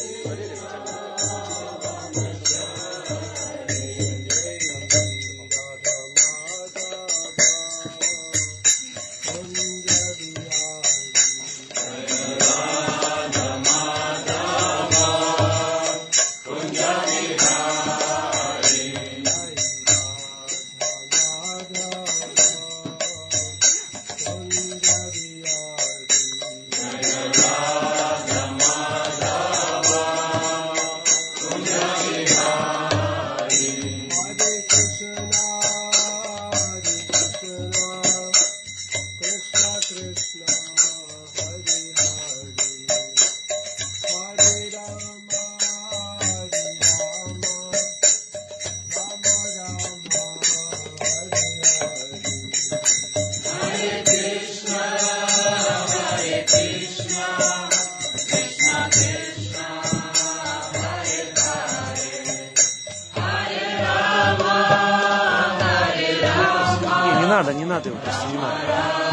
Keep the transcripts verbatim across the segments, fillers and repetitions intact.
Не надо его, просто не надо.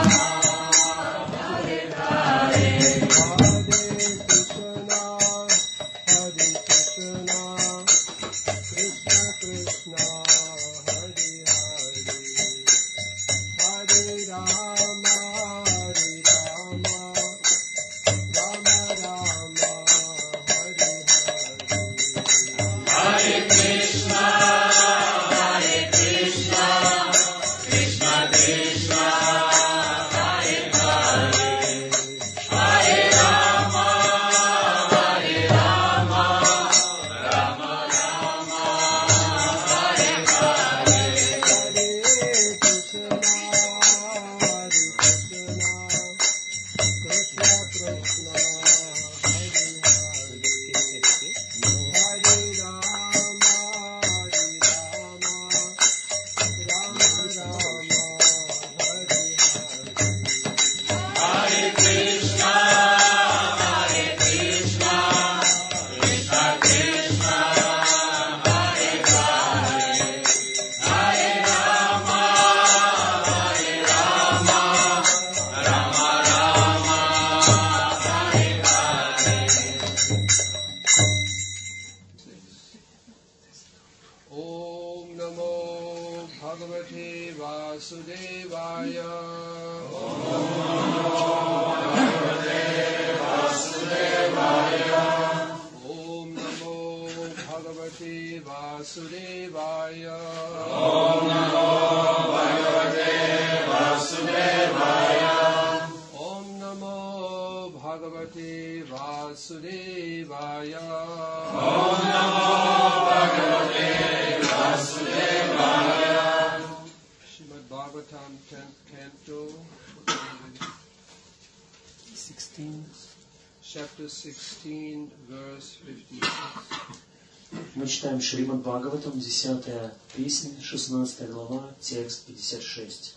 Мы читаем Шримад Бхагаватам, десятая песня, шестнадцатая глава, текст пятьдесят шесть.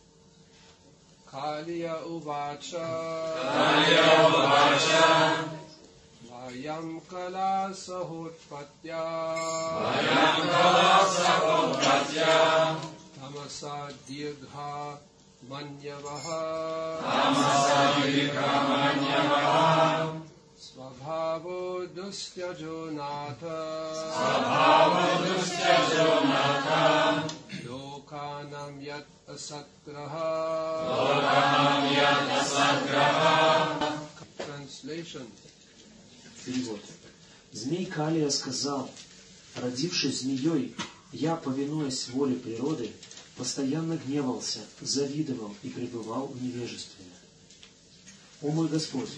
Калия увача, Калия увача, Ваям кала сахутпатья, Ваям кала сахутпатья, Тамаса диргха маньяваха, Тамаса диргха маньяваха, Svabhavo dustyajo natha, Svabhavo dustyajo natha, Lokanam yat asagraha, Lokanam yat asagraha. Translation. Перевод. Змей Калия сказал: родившись змеей, я, повинуясь воле природы, постоянно гневался, завидовал и пребывал в невежестве. О мой Господь!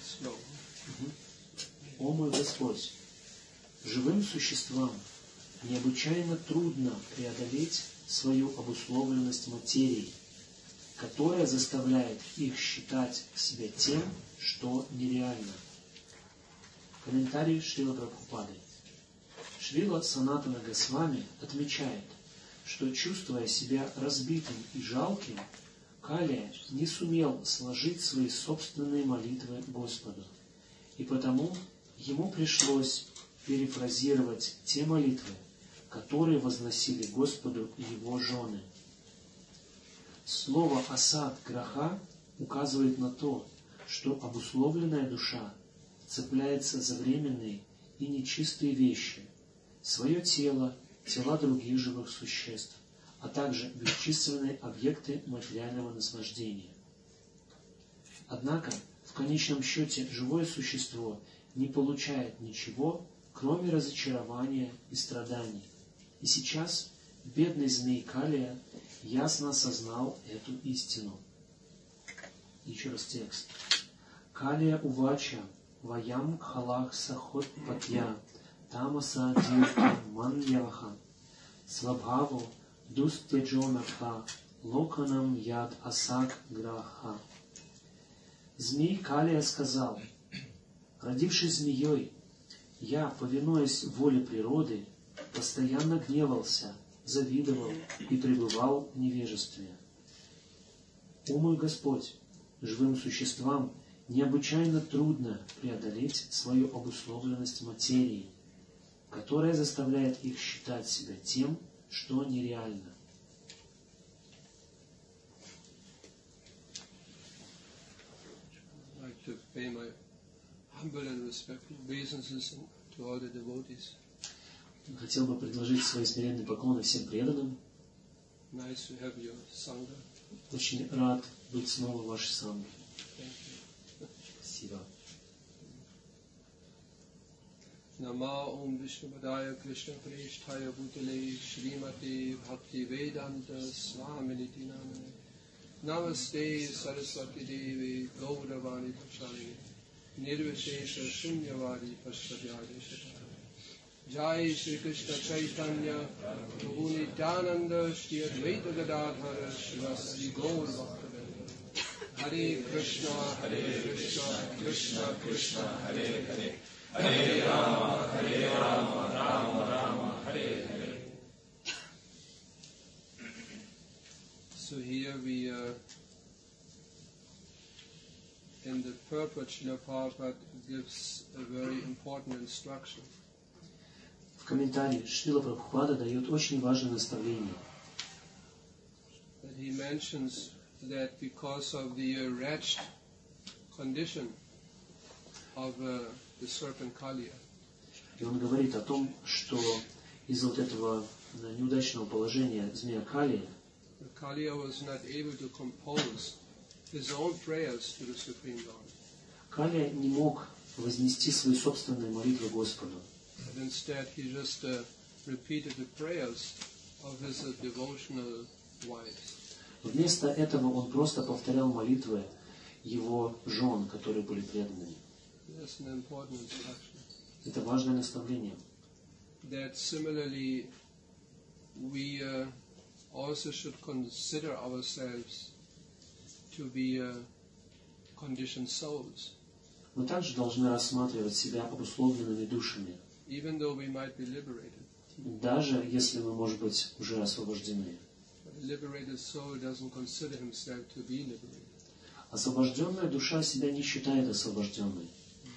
О мой Господь! Живым существам необычайно трудно преодолеть свою обусловленность материей, которая заставляет их считать себя тем, что нереально. Комментарий Шрила Прабхупады. Шрила Санатана Госвами отмечает, что, чувствуя себя разбитым и жалким, Калия не сумел сложить свои собственные молитвы Господу, и потому ему пришлось перефразировать те молитвы, которые возносили Господу его жены. Слово «асад граха» указывает на то, что обусловленная душа цепляется за временные и нечистые вещи, свое тело, тела других живых существ, а также бесчисленные объекты материального наслаждения. Однако, в конечном счете, живое существо не получает ничего, кроме разочарования и страданий. И сейчас бедный змей Калия ясно осознал эту истину. Еще раз текст. Калия увача ваям кхалах сахот патья тамаса дирка маньяха свабхаву дустеджонатха локанам яд асак граха. Змей Калия сказал: родившись змеей, я, повинуясь воле природы, постоянно гневался, завидовал и пребывал в невежестве. О мой Господь, живым существам необычайно трудно преодолеть свою обусловленность материи, которая заставляет их считать себя тем, что нереально. To pay my humble and respectful obeisances to all the devotees. Хотел бы предложить свои смиренные поклоны всем преданным. Nice to have your sangha. Очень рад быть снова в вашей санге. Спасибо. Nama Om Vishnu Padaya Krishna Preshthaya Bhutale Shrimate Bhakti Vedanta Swaminiti Namane Namaste Saraswati Devi Gauravani Pracharine Nirvishesha Shunyavadi Paschadyadeshata Jai Shri Krishna Chaitanya Prabhu Nityananda Shri Advaita Gadadhara Shivasadi Gaur Bhaktavinda Hare Krishna Hare Krishna Krishna Krishna Hare Hare Hare Rama Hare Rama Rama Rama Hare Hare. So here we uh, in the purport Srila Prabhupada gives a very important instruction. В комментарии Шрила Прабхупада дает очень важное наставление. That he mentions that because of the wretched condition of uh, the serpent Kaliya, И он говорит о том, что из-за вот этого неудачного положения змея Калия, Kaliya was not able to compose his own prayers to the Supreme Lord. Калия не мог вознести свои собственные молитвы Господу. But instead he just uh, repeated the prayers of his uh, devotional wives. Вместо этого он просто повторял молитвы его жен, которые были преданными. That's an important instruction. Это важное наставление. That similarly we uh, also should consider ourselves to be uh, conditioned souls. Мы также должны рассматривать себя обусловленными душами, Even though we might be liberated. даже если мы, может быть, уже освобождены. But a liberated soul doesn't consider himself to be liberated. Освобожденная душа себя не считает освобожденной.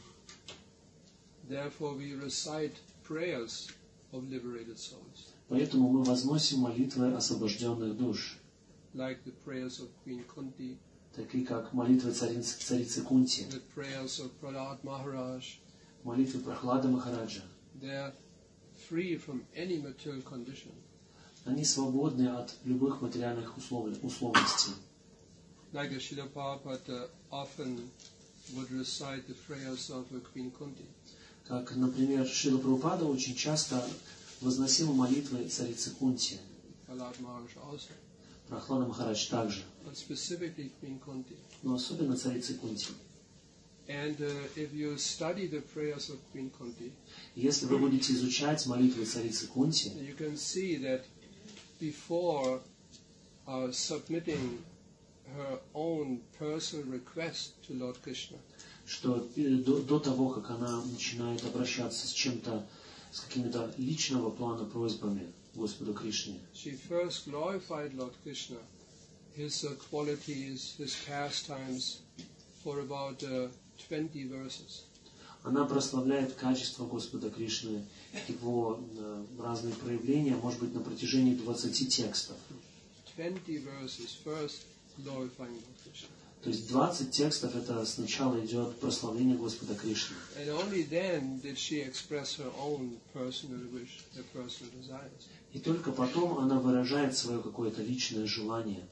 Therefore we recite prayers of liberated souls. Поэтому мы возносим молитвы освобожденных душ, Like the prayers of Queen Kunti, такие как молитвы царицы, царицы Кунти, the prayers of Prahlad Maharaj. молитвы Прохлада Махараджа. They are free from any material condition. Они свободны от любых материальных услов- условностей. Like Srila Prabhupada often would recite the prayers of Queen Kunti. Как, например, Шрила Прабхупада очень часто возносил молитвы царицы Кунти. Prahlad Maharaj also. Прохлада Махарадж также. But specifically Queen Kunti. Но особенно царицы Кунти. And uh, if you study the prayers of Queen Kunti, Если вы будете изучать молитвы царицы Кунти, you can see that before uh, submitting her own personal request to Lord Krishna, что до, до того, как она начинает обращаться с чем-то, с какими-то личного плана просьбами Господу Кришне, she first glorified Lord Krishna, his uh, qualities, his pastimes, for about uh, twenty verses. она прославляет качество Господа Кришны, его э, разные проявления, может быть, на протяжении двадцати текстов. twenty verses first glorifying Lord Krishna. То есть двадцать текстов это сначала идет прославление Господа Кришны. And only then did she express her own personal wish, her personal desires. И только потом она выражает свое какое-то личное желание.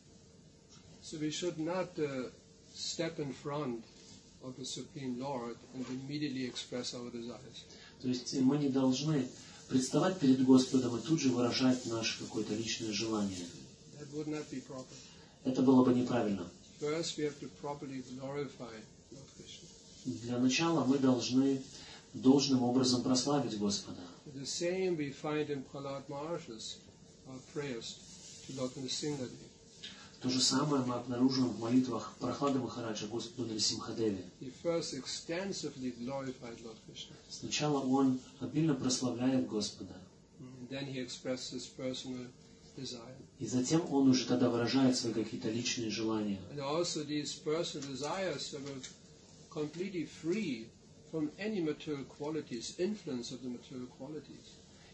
So we should not uh, step in front of the Supreme Lord and immediately express our desires. То есть мы не должны представать перед Господом и тут же выражать наше какое-то личное желание. That would not be proper. Это было бы неправильно. First, we have to properly glorify Lord Krishna. Для начала мы должны должным образом прославить Господа. The same we find in Prahlad Maharaj's uh, prayers to Lord Nrsimhadev. То же самое мы обнаружим в молитвах Прахлады Махараджа Господу Нрсимхадеве. He first extensively glorified Lord Krishna. Сначала он обильно прославляет Господа. And then he expressed his personal desire. И затем он уже тогда выражает свои какие-то личные желания. And also these personal desires that were completely free from any material qualities, influence of the material qualities.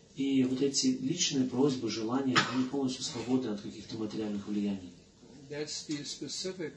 И вот эти личные просьбы, желания, они полностью свободны от каких-то материальных влияний. That's the specific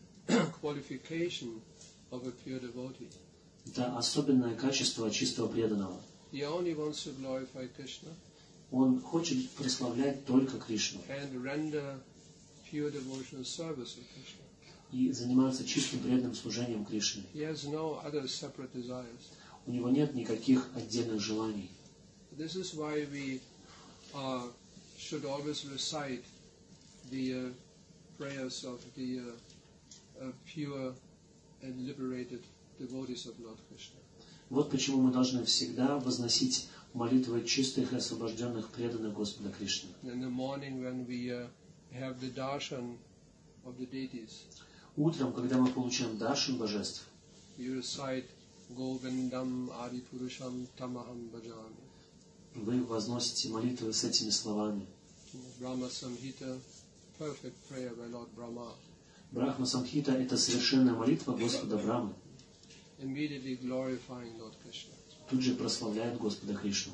qualification of a pure devotee. Это особенное качество чистого преданного. He only wants to glorify Krishna Он хочет прославлять только Кришну and render pure devotional service to Krishna. и заниматься чистым преданным служением Кришне. He has no other separate desires. У него нет никаких отдельных желаний. This is why we uh, should always recite the uh, prayers of the uh, uh, pure and liberated devotees of Lord Krishna. Вот почему мы должны всегда возносить молитвы чистых и освобожденных преданных Господа Кришны. In the morning when we uh, have the darshan of the deities, Утром, когда мы получаем даршан божеств, we recite Govindam Adipurusham Tamaham Bhajami. вы возносите молитвы с этими словами. Brahma Samhita, perfect prayer by Lord Brahma. Брахма Самхита – это совершенная молитва Господа Брамы. Immediately glorifying Lord Krishna. Тут же прославляет Господа Кришну.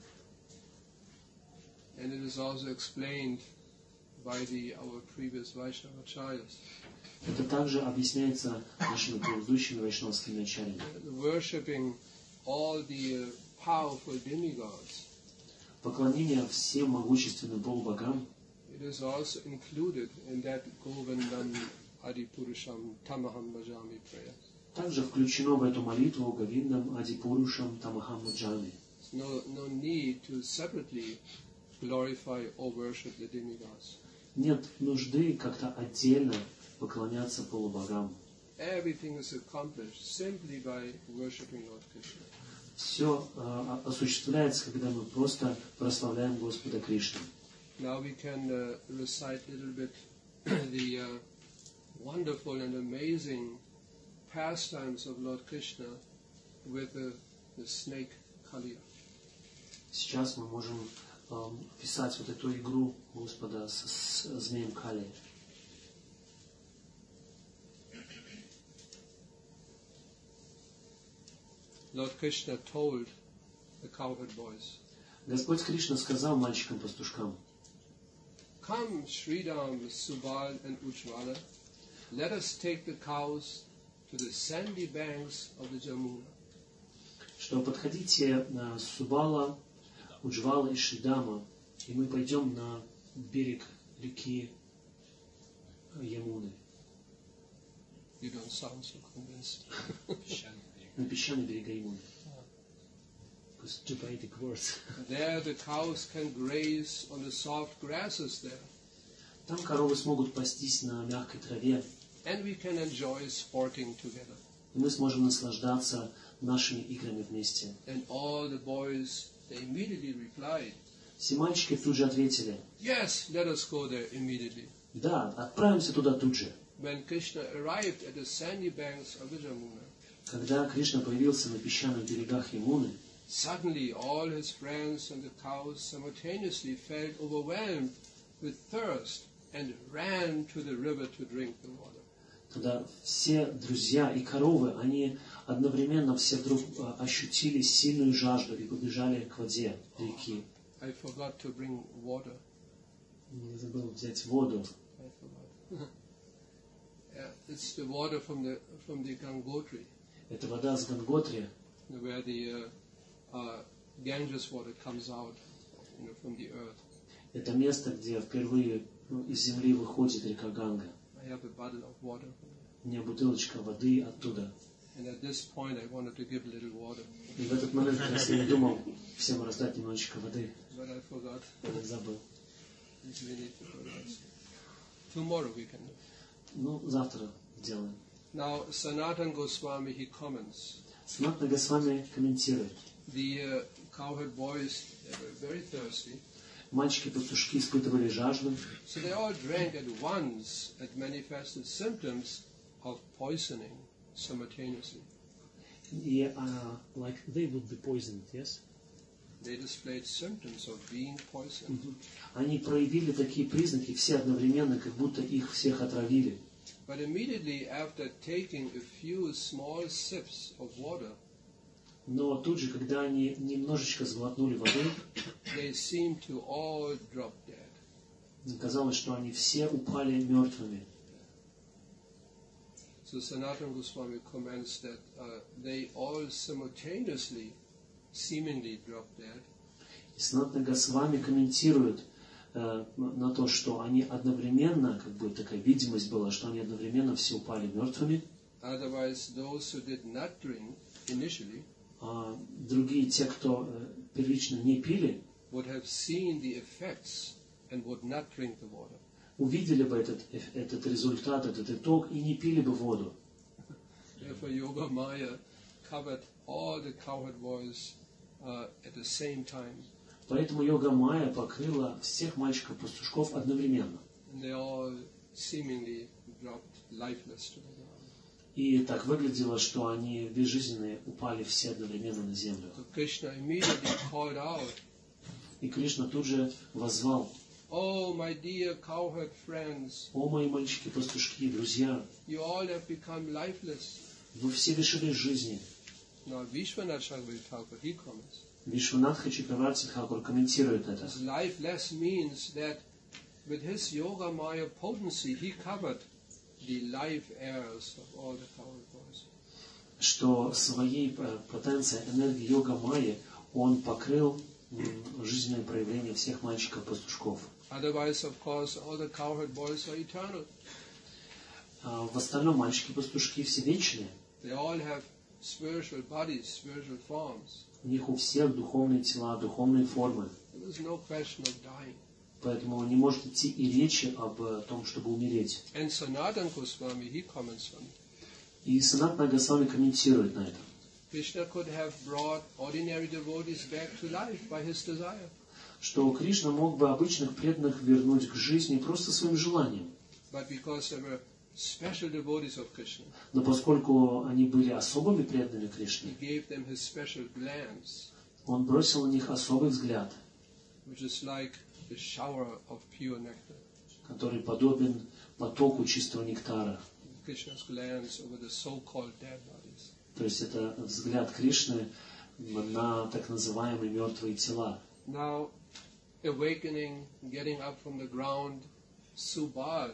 And it is also explained by the our previous Vaishnava acharyas. Это также объясняется нашими предыдущими вайшнавскими начальниками. Worshipping all the uh, powerful demigods. Поклонение всем могущественным полубогам It is also included in that Govindam Adipurusham Tamaham Bhajami prayer. также включено в эту молитву Говиндам Адипурушам Тамахам Баджами. No, no need to separately glorify or worship the demigods. Нет нужды как-то отдельно поклоняться полубогам. Everything is accomplished simply by worshiping Lord Krishna. Все э, осуществляется, когда мы просто прославляем Господа Кришну. Now we can uh, recite a little bit the uh, wonderful and amazing pastimes of Lord Krishna with uh, the snake Kaliya. Сейчас мы можем э, писать вот эту игру Господа с, с змеем Кали. Lord Krishna told the cowherd boys, Господь Кришна сказал мальчикам-пастушкам: "Come, Sridham, Subal, and Ujjvala, let us take the cows to the sandy banks of the Jamuna." что подходите на Субала, Уджвала и Шридама, и мы пойдем на берег реки Ямуны, You don't sound so convinced. на песчаные берега Ямуны. Because two poetic words. There the cows can graze on the soft grasses there, Там коровы смогут пастись на мягкой траве, and we can enjoy sporting together. и мы сможем наслаждаться нашими играми вместе. And all the boys, they immediately replied, Все мальчики тут же ответили: "Yes, let us go there immediately." да, отправимся туда тут же. When Krishna arrived at the sandy banks of the Jamuna, Когда Кришна появился на песчаных берегах Ямуны, suddenly all his friends and the cows simultaneously felt overwhelmed with thirst and ran to the river to drink the water. тогда все друзья и коровы, они одновременно все вдруг ощутили сильную жажду и побежали к воде реки. I forgot to bring water. Я забыл взять воду. I forgot. Yeah. it's the water from the from the Gangotri, Это вода с Ганготри, where the uh, uh, Ganges water comes out, you know, from the earth. это место, где впервые ну, из земли выходит река Ганга. I have a bottle of water. У меня бутылочка воды оттуда. And at this point, I wanted to give a little water, И в этот момент как раз я думал всем раздать немножечко воды, but I forgot. но забыл. Извините, пожалуйста. Tomorrow we can. Ну, завтра сделаем. Now, Sanatan Goswami, he comments. Санатана Госвами комментирует. The uh, cowherd boys, they were very thirsty. Мальчики-пастушки испытывали жажду, So they all drank at once and manifested symptoms of poisoning simultaneously. и uh, like they would be poisoned, yes? They displayed symptoms of being poisoned. Они проявили такие признаки все одновременно, как будто их всех отравили. But immediately after taking a few small sips of water, Но тут же, когда они немножечко сглотнули воды, they seemed to all drop dead. казалось, что они все упали мертвыми. So Sanatana Goswami comments that uh, they all simultaneously, seemingly dropped dead. И Санатана Госвами комментирует э, на то, что они одновременно, как бы такая видимость была, что они одновременно все упали мертвыми, Otherwise, those who did not drink initially а другие, те, кто э, первично не пили, would have seen the effects and would not drink the water. увидели бы этот, э, этот результат, этот итог и не пили бы воду. Therefore, Yoga Maya covered all the cowherd boys uh, at the same time. Поэтому йога Майя покрыла всех мальчиков-пастушков одновременно. And they all seemingly dropped lifeless to the ground. И так выглядело, что они безжизненные упали все одновременно на землю. So Krishna immediately called out, И Кришна тут же воззвал: "Oh, my dear cowherd friends, «О, мои мальчики-пастушки, друзья, you all have become lifeless." вы все лишились жизни». Now, Vishwanath Chakravarti Thakur, he comments, Вишванатха Чакраварти Тхакур комментирует это. this lifeless means that with his Yoga Maya potency, he covered the life heirs of all the cowherd boys. Что своей э, потенцией энергии йога Майи он покрыл м, жизненное проявление всех мальчиков-пастушков. Otherwise, of course, all the cowherd boys are eternal. А в остальном мальчики-пастушки все вечные. They all have spiritual bodies, spiritual forms. У них у всех духовные тела, духовные формы. There is no question of dying. Поэтому не может идти и речи об э, том, чтобы умереть. And Sanatana Goswami, he comments on it. И Санатана Госвами комментирует на это. Krishna could have brought ordinary devotees back to life by his desire. Что Кришна мог бы обычных преданных вернуть к жизни просто своим желанием. But because they were special devotees of Krishna, Но поскольку они были особыми преданными he Кришне, gave them his special glance, он бросил на них особый взгляд, which is like the shower of pure nectar. который подобен потоку чистого нектара. Krishna's glance over the so-called dead bodies. То есть это взгляд Кришны на так называемые мертвые тела. Now, awakening, getting up from the ground, Subal,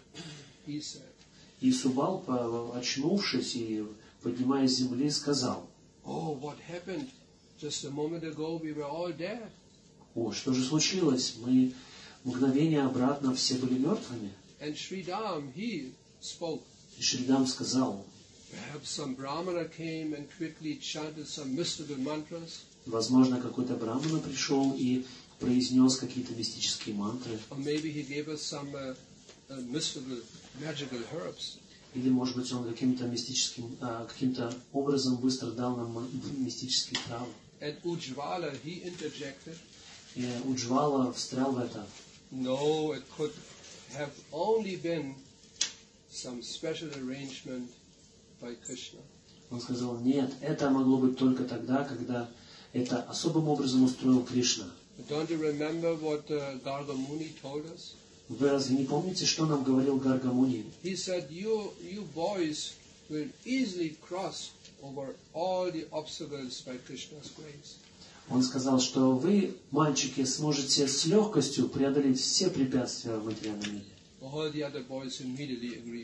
he said, И Субал, по- очнувшись и поднимаясь с земли, сказал: "Oh, what happened? Just a moment ago we were all dead." «О, что же случилось? Мы мгновение обратно все были мертвыми». And Sridham, he spoke. И Шридам сказал: Perhaps some brahmana came and quickly chanted some mystical mantras, возможно, какой-то брамана пришел и произнес какие-то мистические мантры, or maybe he gave us some uh, uh, mystical, magical herbs. или, может быть, он каким-то мистическим, а, каким-то образом быстро дал нам м- мистические травы. And Ujjvala, he interjected, И Уджвала встрял в это. no, it could have only been some special arrangement by Krishna. Он сказал: нет, это могло быть только тогда, когда это особым образом устроил Кришна. But don't you remember what uh, Garga Muni told us? Вы разве не помните, что нам говорил Гарга Муни? He said, you, you boys will easily cross over all the obstacles by Krishna's grace. Он сказал, что вы, мальчики, сможете с легкостью преодолеть все препятствия в материальном мире. All the other boys immediately agreed.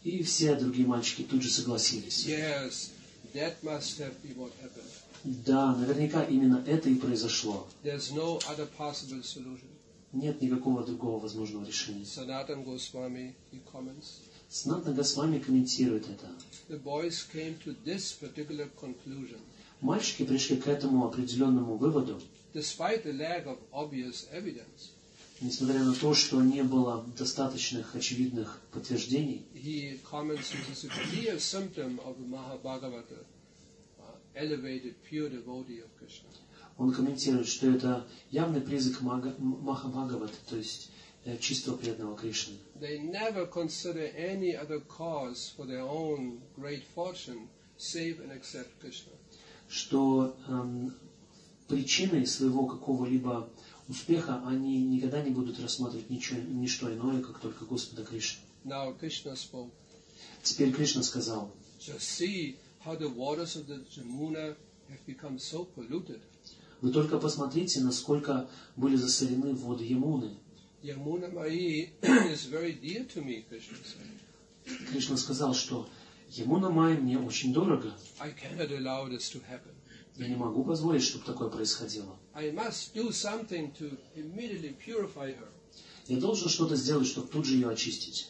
И все другие мальчики тут же согласились. Yes, that must have been what happened. Да, наверняка именно это и произошло. There's no other possible solution. Нет никакого другого возможного решения. Sanatana Goswami, he comments, Санатана Госвами комментирует это. the boys came to this particular conclusion, Мальчики пришли к этому определенному выводу, despite the lack of obvious evidence. несмотря на то, что не было достаточных очевидных подтверждений. He comments this is a clear symptom of a Mahabhagavata, uh, elevated pure devotee of Krishna. Он комментирует, что это явный признак Мага- Махабхагаваты, то есть э, чистого преданного Кришны. They never consider any other cause for their own great fortune, save and except Krishna. Что эм, причиной своего какого-либо успеха они никогда не будут рассматривать ничего, ничто иное, как только Господа Кришну. Now Krishna spoke. Теперь Кришна сказал: Just see how the waters of the Jamuna have become so polluted. вы только посмотрите, насколько были засолены воды Ямуны. Yamuna Mai is very dear to me, Krishna said. Кришна сказал, что Ямуна Май мне очень дорого. I cannot allow this to happen. Я не могу позволить, чтобы такое происходило. I must do something to immediately purify her. Я должен что-то сделать, чтобы тут же ее очистить.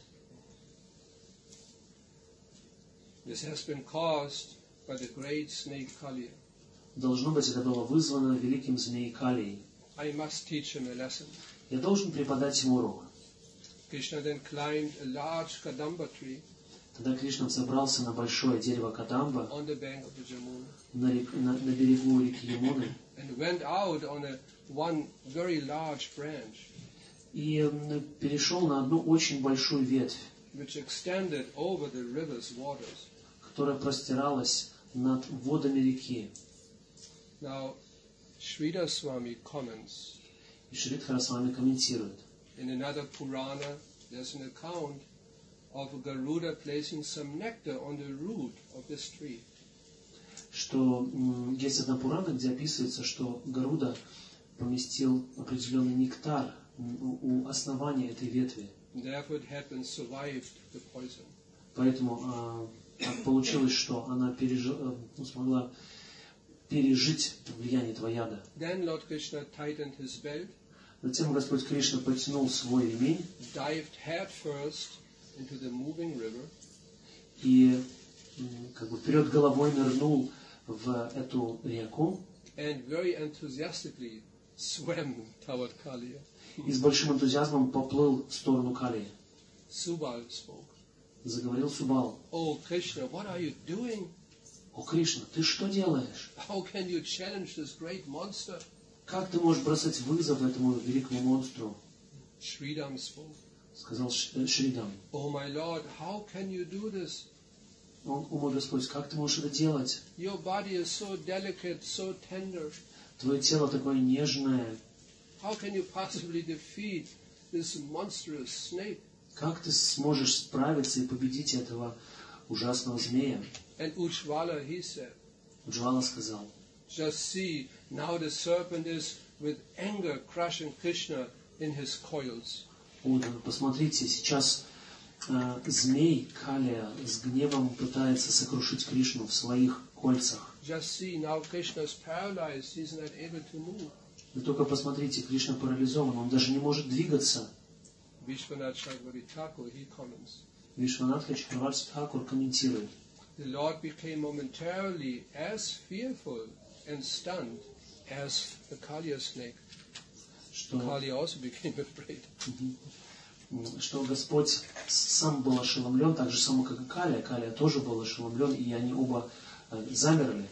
This has been caused by the great snake Kaliya. Должно быть, это было вызвано великим змеей Калией. I must teach him a lesson. Я должен преподать ему урок. Krishna then climbed a large Kadamba tree Тогда Кришна взобрался на большое дерево Кадамба on the bank of the Jamuna на, рек- на- на берегу реки Ямуны and went out on a one very large branch и м, перешел на одну очень большую ветвь, which extended over the river's waters. которая простиралась над водами реки. Now, Sridhar Swami comments, И Шридхара с вами комментирует. in another Purana, there's an account of Garuda placing some nectar on the root of this tree. Что м, есть одна Пурана, где описывается, что Гаруда поместил определенный нектар м, у у основания этой ветви. And therefore it had been survived the poison. Поэтому а, так получилось, что она пережи- э, ну, смогла пережить влияние этого яда. Then Lord Krishna tightened his belt, Затем Господь Кришна потянул свой ремень dived head first into the moving river, и м, как бы вперед головой нырнул в эту реку and very enthusiastically swam toward Kaliya. и с большим энтузиазмом поплыл в сторону Калии. Subal spoke, Заговорил Субал: "Oh Krishna, what are you doing? «О, Кришна, ты что делаешь? How can you challenge this great monster?" Как ты можешь бросать вызов этому великому монстру?» Sridham spoke, Сказал Ш- э, Шридам. "Oh my Lord, how can you do this? Он, о мой Господь, как ты можешь это делать? Your body is so delicate, so tender. Твое тело такое нежное. How can you possibly defeat this monstrous snake?" Как ты сможешь справиться и победить этого ужасного змея? And Ujjvala, he said, Уджвала сказал: "Just see, now the serpent is with anger crushing Krishna in his coils. «Вот, посмотрите, сейчас э, змей Калия с гневом пытается сокрушить Кришну в своих кольцах. Just see, now Krishna is paralyzed, he's not able to move." Вы только посмотрите, Кришна парализован, он даже не может двигаться. Vishwanath Chakravarti Thakur, he comments, Вишванатха Чакраварти Тхакур комментирует: "The Lord became momentarily as fearful and stunned as the Kaliya snake. что, Kaliya also became afraid." что Господь сам был ошеломлен, так же само, как и Калия. Калия тоже был ошеломлен, и они оба э, замерли.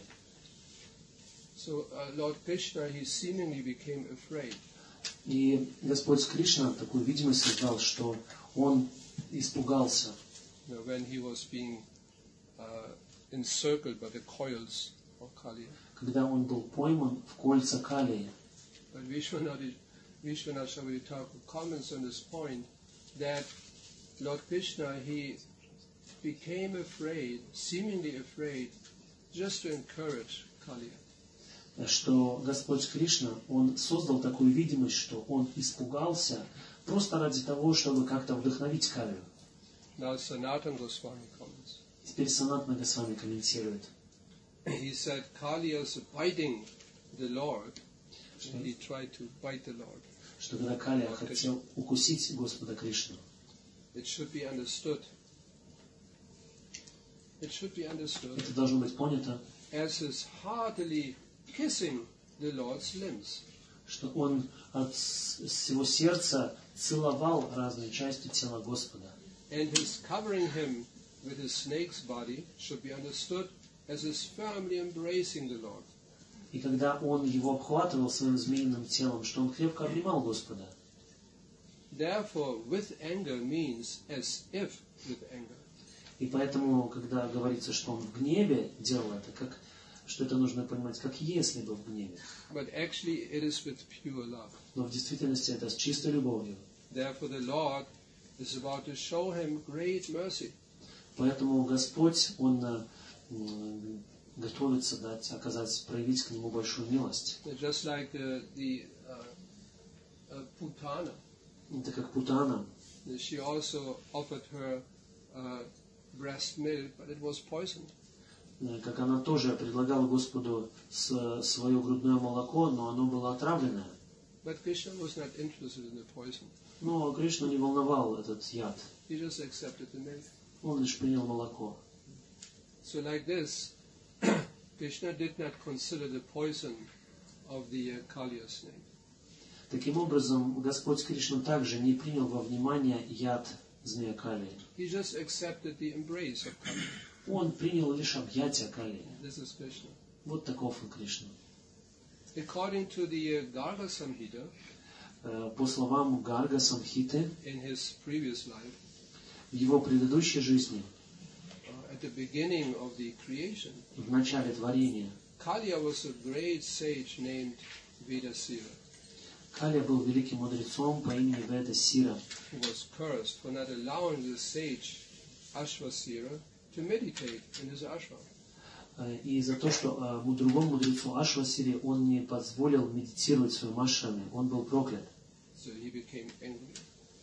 So uh, Lord Krishna, he seemingly became afraid. И Господь Кришна такую видимость создал, что он испугался, You know, when he was being uh, encircled by the coils of Kaliya. когда он был пойман в кольца Калии. But Vishwanath, Vishwanath Chakravarti Thakur comments on this point that Lord Krishna, he became afraid, seemingly afraid, just to encourage Kaliya. Что Господь Кришна, он создал такую видимость, что он испугался просто ради того, чтобы как-то вдохновить Калию. Now Sanatana Goswami comments. Теперь Санатана Госвами комментирует. He said Kaliya's biting the Lord, and he tried to bite the Lord. Что когда Калия хотел укусить Господа Кришну, It should be understood. It should be understood это должно быть понято, as his heartily kissing the Lord's limbs. что он от всего сердца целовал разные части тела Господа. And his covering him with his snake's body should be understood as his firmly embracing the Lord. И когда он его обхватывал своим змеиным телом, что он крепко обнимал Господа. Therefore, with anger means as if with anger. И поэтому, когда говорится, что он в гневе делал это, как, что это нужно понимать, как если бы в гневе. But actually it is with pure love. Но в действительности это с чистой любовью. Therefore the Lord is about to show him great mercy. Поэтому Господь, Он э, готовится дать, оказать, проявить к нему большую милость. Just like the, the uh, uh, Putana, Это как Путана. she also offered her uh, breast milk, but it was poisoned. Э, Как она тоже предлагала Господу с- свое грудное молоко, но оно было отравленное. But Krishna was not interested in the poison. Но Кришну не волновал этот яд. He just accepted the milk. Он лишь принял молоко. So like this, Krishna did not consider the poison of the uh, Kaliya snake. Таким образом, Господь Кришна также не принял во внимание яд змея Калии. He just accepted the embrace of Kaliya. Он принял лишь объятия Калии. This is Krishna. Вот таков он Кришна. According to the uh, Garga Samhita, Э, По словам Гарга Самхиты, in his previous life, в его предыдущей жизни, uh, at the beginning of the creation, в начале творения, Kaliya was a great sage named Vedasira, Калия был великим мудрецом по имени Веда Сира, who was cursed for not allowing the sage Ashvasira to meditate in his ashram. Э, и за то, что э, му- другому мудрецу Ашвасире он не позволил медитировать в своем ашраме, он был проклят. So he became angry.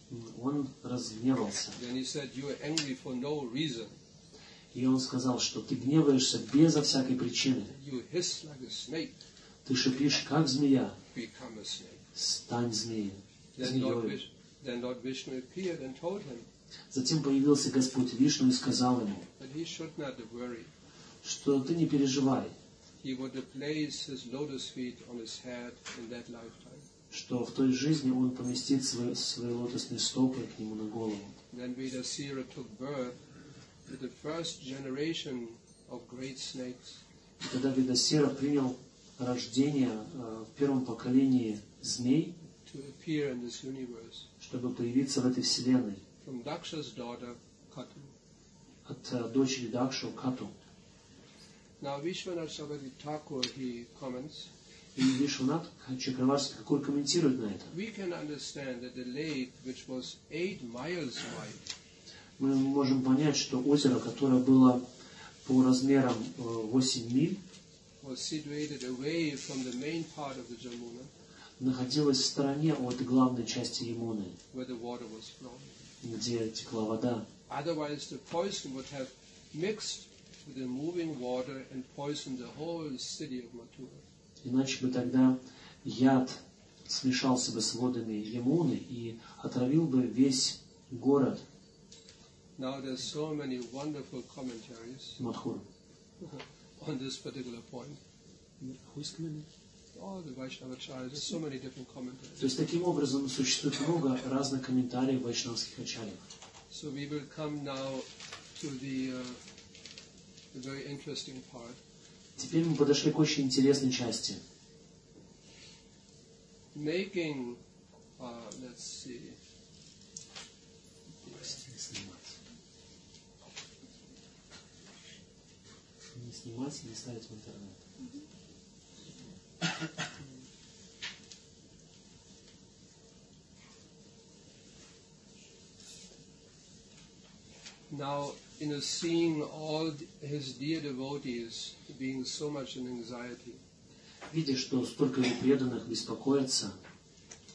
Он разгневался. Then he said, "You are angry for no reason. И он сказал, что ты гневаешься безо всякой причины. You hiss like a snake. Ты шипишь, как змея. Become a snake." Стань змеей. Then Lord, Змеей. Vish- then Lord Vishnu appeared and told him Затем появился Господь Вишну и сказал ему, that he should not worry. что ты не переживай, He would place his lotus feet on his head in that lifetime. что в той жизни он поместит свои, свои лотосные стопы к нему на голову. Then Vedasira took birth with the first generation of great snakes. И когда Ведасира принял рождение э, в первом поколении змей, To appear in this universe чтобы появиться в этой вселенной, from Daksha's daughter Katu. от э, дочери Дакшу Кату. Now Vishwanath Chakravarti Thakur, he comments, И Вишванат Чакраварти Такур комментирует на это. we can understand that the lake, which was eight miles wide, Мы можем понять, что озеро, которое было по размерам э, восемь миль, was situated away from the main part of the Jamuna, находилось в стороне от главной части Ямуны, where the water was flowing. где текла вода. Otherwise, the poison would have mixed with the moving water and poisoned the whole city of Mathura. Иначе бы тогда яд смешался бы с водами Ямуны и отравил бы весь город Now, there's so many wonderful commentaries Мадхур. on this particular point. All the Vaishnavacharyas, there's so many different commentaries. То есть таким образом существует много разных комментариев в вайшнавских ачарьях. So we will come now to the, uh, the very interesting part. Теперь мы подошли к очень интересной части. Making, uh, let's see, Не снимать, не ставить в интернет. now in a seeing all his dear devotees being so much in anxiety, Видя, что столько его преданных беспокоятся,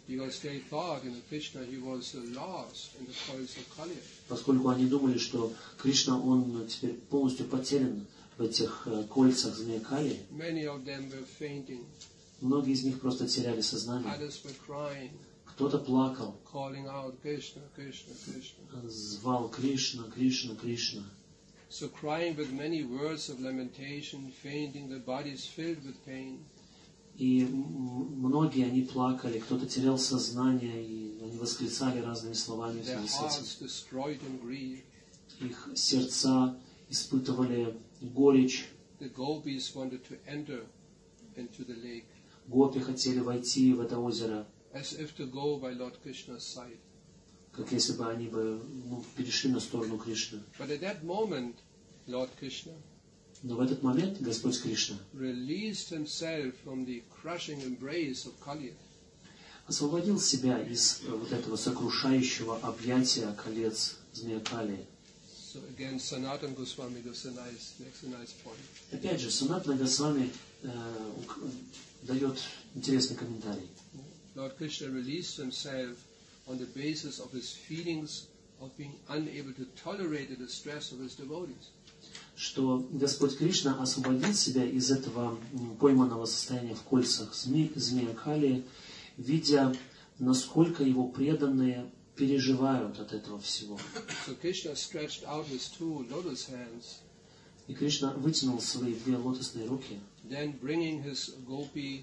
because they thought in Krishna he was lost in the coils of Kali. Поскольку они думали, что Кришна, он теперь полностью потерян в этих кольцах змея Кали, Many of them were fainting. многие из них просто теряли сознание. Others were crying, Кто-то плакал, calling out Krishna, Krishna, Krishna. звал Кришна, Кришна, Кришна. So crying with many words of lamentation, fainting, the bodies filled with pain. И многие, они плакали, кто-то терял сознание, и они восклицали разными словами в Their связи с hearts этим. destroyed in grief. Их сердца испытывали горечь. The gopis wanted to enter into the lake, Гопи хотели войти в это озеро, as if to go by Lord Krishna's side. как если бы они бы ну, перешли на сторону Кришны. But at that moment, Lord Krishna Но в этот момент Господь Кришна released himself from the crushing embrace of Kali. освободил себя из вот этого сокрушающего объятия колец змея Кали. So again, Sanatana Goswami gives a nice, makes a nice point. Опять же, Санатана Госвами э, дает интересный комментарий. Lord Krishna released himself on the basis of his feelings of being unable to tolerate the distress of his devotees. Что Господь Кришна освободил себя из этого пойманного состояния в кольцах зме, змея Кали, видя, насколько его преданные переживают от этого всего. So Krishna stretched out his two lotus hands, И Кришна вытянул свои две лотосные руки, then bringing his gopi,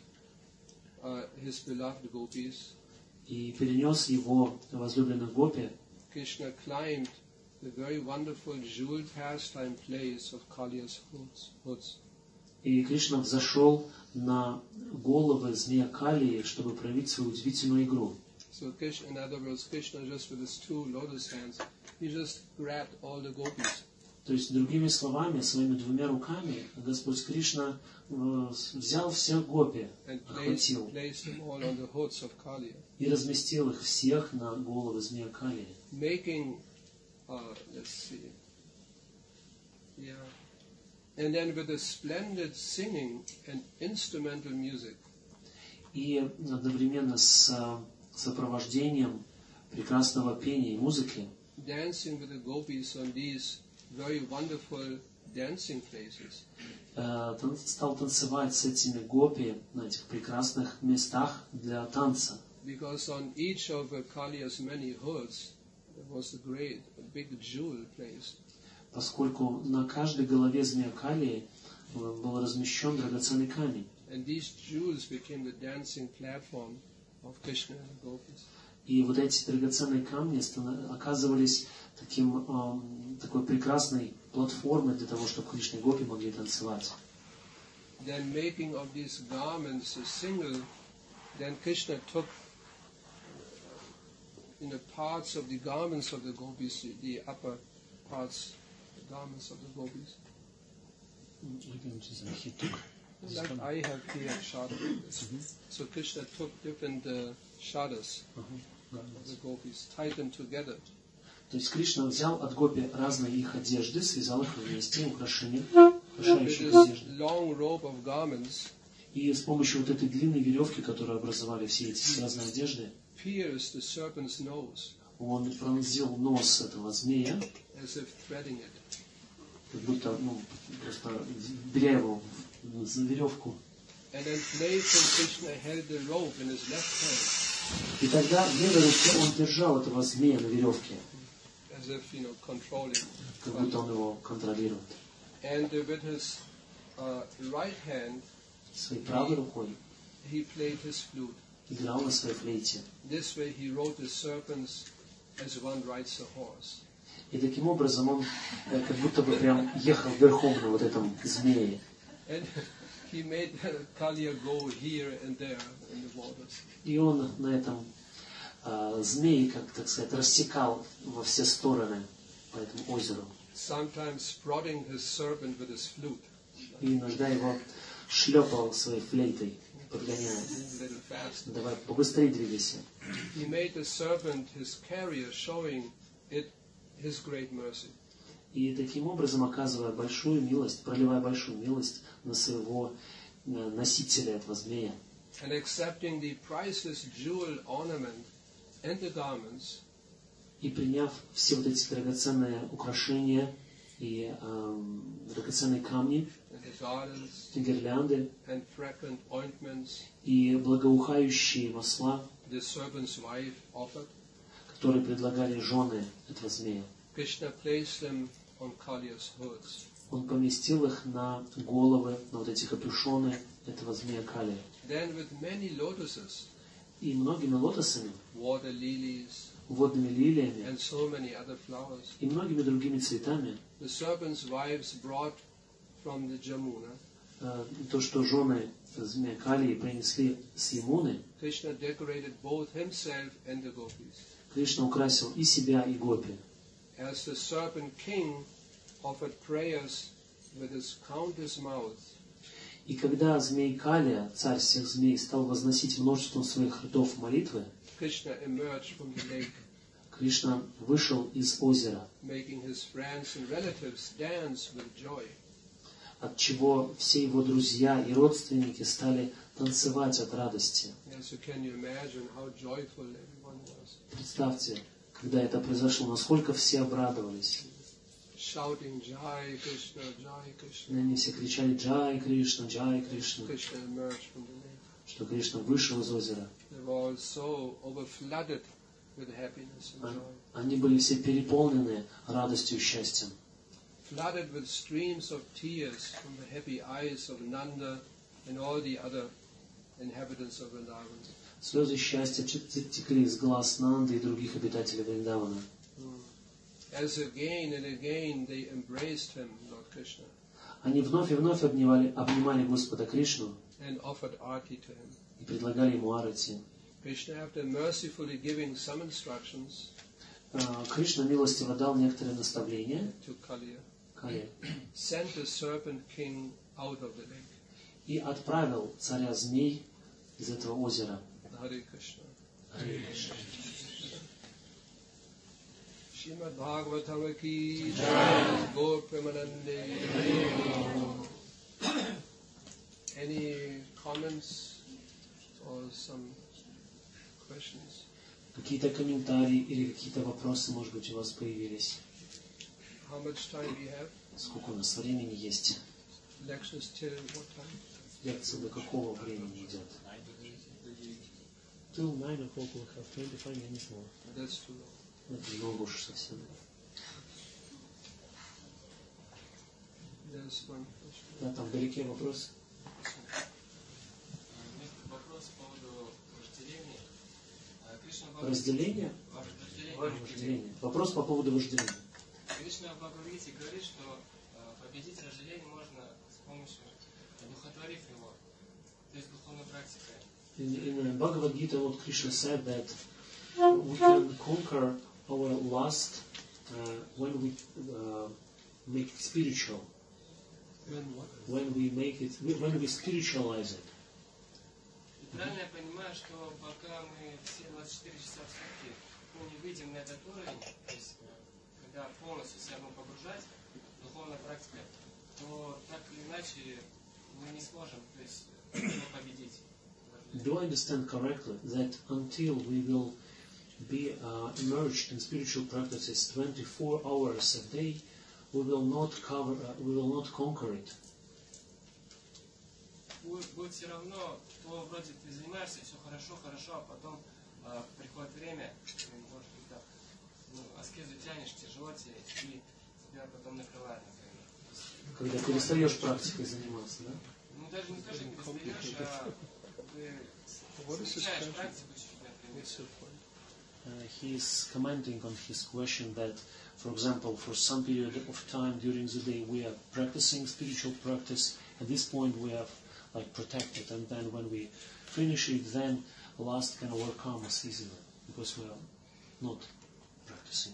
uh, his beloved gopis, и перенес его возлюбленных гопи. Krishna climbed the very wonderful jeweled pastime place of Kali's hoods. И Кришна взошел на головы змея Кали, чтобы проявить свою удивительную игру. So Krishna, in other words, Krishna just with his two lotus hands, he just grabbed all the gopis. То есть, другими словами, своими двумя руками Господь Кришна э, взял всех гопи, And placed, охватил placed them all on the hoods of Kali, и разместил их всех на головы змея Кали. making, uh, let's see, yeah, and then with a splendid singing and instrumental music, И одновременно с сопровождением прекрасного пения и музыки dancing with the gopis on these very wonderful dancing places. э, тан- стал танцевать с этими гопи на этих прекрасных местах для танца. Because on each of uh, Kali's many hoods there was a great, a big jewel placed. Поскольку на каждой голове змея Кали э, был размещен драгоценный камень. And these jewels became the dancing platform of Krishna and the gopis. И вот эти драгоценные камни станов- оказывались таким, эм, такой прекрасной платформой для того, чтобы Кришна и гопи могли танцевать. Then making of these garments a single, then Krishna took in the parts of the garments of the gopis, the upper parts, the garments of the gopis. Like I have here shada. So Krishna took different uh, shadas of the gopis, tied them together. То есть Кришна взял от гопи разные их одежды, связал их вместе, украшения, With украшающие их this одежды. long rope of garments, И с помощью вот этой длинной веревки, которая образовали все эти связанные одежды, pierced the serpent's nose, он пронзил нос этого змея, as if threading it. как будто, ну, просто беря его за веревку. And then playful Krishna held the rope in his left hand, И тогда в левой руке он держал этого змея на веревке, as if, you know, controlling. как будто он его контролирует. And uh, with his uh, right hand, Своей правой рукой he played his flute. играл на своей флейте. This way he rode the serpents as one rides a horse. И таким образом он э, как будто бы прям ехал верхом на вот этом змее. And he made Kalia go here and there in the waters. И он на этом э, змее, как так сказать, рассекал во все стороны по этому озеру. Sometimes prodding his serpent with his flute, И иногда его шлепал своей флейтой, подгоняя. a little faster. Давай, побыстрее двигайся. He made the serpent his carrier, showing it his great mercy. И таким образом, оказывая большую милость, проливая большую милость на своего э, носителя этого змея. and accepting the priceless jewel ornament and the garments, и приняв все вот эти драгоценные украшения и эм, драгоценные камни, and the gardens, и гирлянды, and fragrant ointments, и благоухающие масла, the serpent's wife offered, которые предлагали жены этого змея. Krishna placed them on Kaliya's hoods. Он поместил их на головы, на вот эти капюшоны этого змея Калия. Then with many lotuses, И многими лотосами, water lilies, водными лилиями and so many other flowers, и многими другими цветами, the serpent's wives brought from the Jamuna, э, то, что жены змея Калии принесли с Ямуны, Krishna decorated both himself and the gopis. Кришна украсил и себя, и гопи. As the serpent king offered prayers with his countless mouth, И когда змей Калия, царь всех змей, стал возносить множеством своих ртов молитвы, Krishna emerged from the lake, Кришна вышел из озера, making his friends and relatives dance with joy. от чего все его друзья и родственники стали танцевать от радости. Yes, so can you imagine how joyful everyone was? Представьте, когда это произошло, насколько все обрадовались. Shouting Jai Krishna, Jai И Krishna. они все кричали «Джай Кришна, Джай Кришна», Krishna emerged from the lake. что Кришна вышел из озера. They were all so overflooded with happiness and joy. Они были все переполнены радостью и счастьем. Flooded with streams of tears from the happy eyes of Nanda and all the other inhabitants of Vrindavan. Слезы счастья текли из глаз Нанды и других обитателей Вриндавана. As again and again they embraced him, Lord Krishna, Они вновь и вновь обнимали, обнимали Господа Кришну and offered arti to him. и предлагали ему арати. Krishna, after mercifully giving some instructions А, Кришна милостиво дал некоторые наставления to Kaliya, Кале sent the serpent king out of the lake. и отправил царя змей из этого озера. Hare Krishna. Харе Кришна. Srimad Bhagavatam ki jai, Gaur Premanande. Any comments or some questions? Какие-то комментарии или какие-то вопросы, может быть, у вас появились? How much time we have? Сколько у нас времени есть? Lectures till what time? Лекция до какого времени идет? Till nine o'clock we'll have twenty-five minutes more. That's too long. Это много уж совсем. There's one question. Да, там вдалеке вопрос. Вопрос по поводу вожделения. Кришна Разделение? Вожделение. Вопрос по поводу вожделения. Кришна в Бхагавад-гите говорит, что победить вожделение можно с помощью, одухотворив его, то есть духовной практикой. In, in Bhagavad Gita, Lord Krishna said that we can conquer our lust uh, when we uh, make it spiritual. When what? When we make it, when we spiritualize it. И правильно я понимаю, что пока мы все двадцать четыре часа в сутки ну, не выйдем на этот уровень, то есть когда полностью себя будем погружать в духовную практику, то так или иначе мы не сможем то есть, его победить. Do I understand correctly that until we will be uh, immersed in spiritual practices twenty-four hours a day, we will not cover, uh, we will not conquer it? Будет, будет все равно, то вроде ты занимаешься, все хорошо, хорошо, а потом э, приходит время, ты, может быть, так, ну, аскезу тянешь, тяжело тебе, и тебя потом накрывает, например. Когда перестаешь практикой заниматься, да? Ну, даже не то, что перестаешь, а ты замечаешь практику чуть-чуть, например. Uh, he is commenting on his question that, for example, for some period of time during the day we are practicing spiritual practice. At this point we have like protected, and then when we finish it, then lust can overcome us easily because we are not practicing.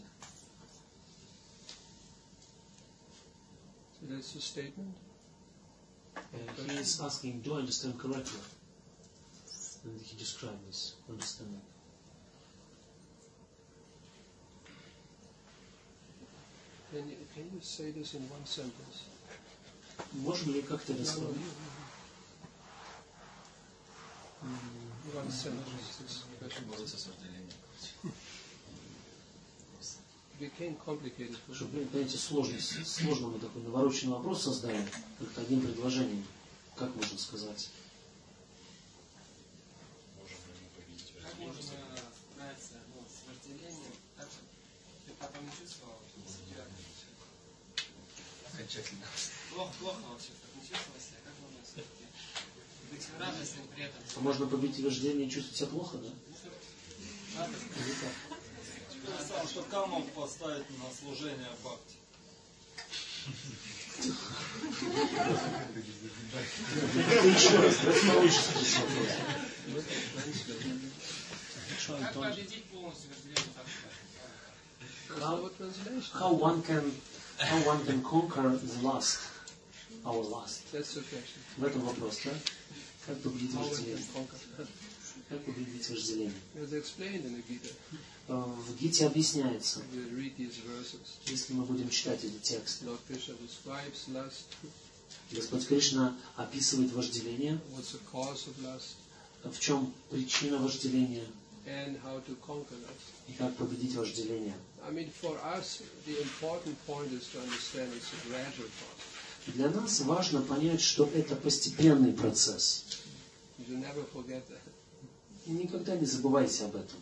So that's the statement. Uh, he is asking, do I understand correctly? And he described this understanding. Can you, can you say this in one sentence? Можно ли как-то это No, no, слово? you- Чтобы, понимаете, сложность, сложно мы такой навороченный вопрос создали, как-то одним предложением. Как можно сказать? Как можно справиться ну, с вожделением, так что ты потом не чувствовал себя окончательно. Плохо, плохо вообще, так не чувствовал себя, как можно все-таки быть радостным при этом. А можно победить вожделение и чувствовать себя плохо, да? Сам, что каму поставить на служение бхакти. Еще раз, давайте получится здесь вопрос. Как победить полностью вожделение, так сказать? How, how one can how one can conquer the lust, our lust. В этом вопрос, да? Как победить вожделение? Как победить вожделение? В Гите объясняется, если мы будем читать эти тексты. Господь Кришна описывает вожделение, в чем причина вожделения и как победить вожделение. Для нас важно понять, что это постепенный процесс. Никогда не забывайте об этом.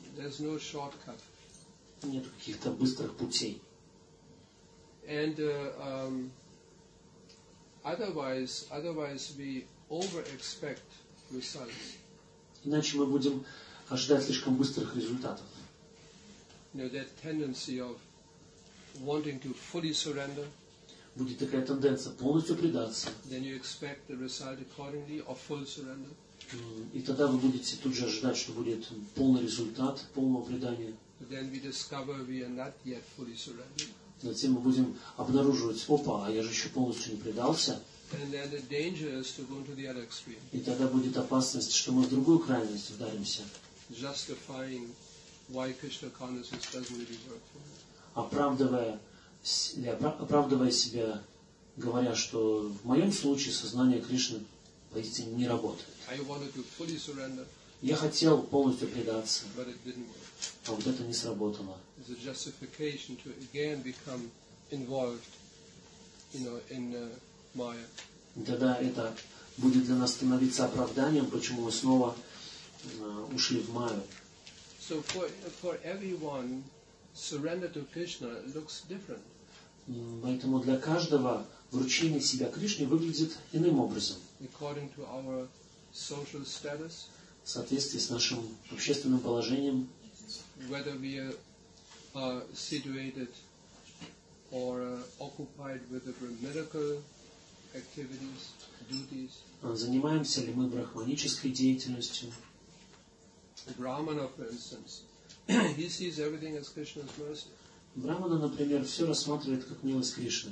Нет каких-то быстрых путей. And uh, um, otherwise, otherwise we over-expect results. Иначе мы будем ожидать слишком быстрых результатов. You know, that tendency of wanting to fully surrender. Будет такая тенденция полностью предаться. Then you expect the result accordingly of full surrender. И тогда вы будете тут же ожидать, что будет полный результат полного предания. Then we discover we are not yet fully surrendered. Затем мы будем обнаруживать, опа, а я же еще полностью не предался. And then the danger is to go into the other extreme. И тогда будет опасность, что мы в другую крайность вдаримся. Justifying why Krishna consciousness doesn't really work for me. Оправдывая, оправдывая себя, говоря, что в моем случае сознание Кришны поистине не работает. I wanted to fully surrender, Я хотел полностью предаться, but it didn't work. а вот это не сработало. It's a justification to again become involved, you know, in uh, Maya. И тогда это будет для нас становиться оправданием, почему мы снова uh, ушли в Майю. So for for everyone, surrender to Krishna looks different. Поэтому для каждого вручение себя Кришне выглядит иным образом. According to our social status, в соответствии с нашим общественным положением, whether we are uh, situated or uh, occupied with the brahminical activities, duties. Занимаемся ли мы брахманической деятельностью? Brahmana, for instance, he sees everything as Krishna's mercy. Брахмана, например, все рассматривает как милость Кришны.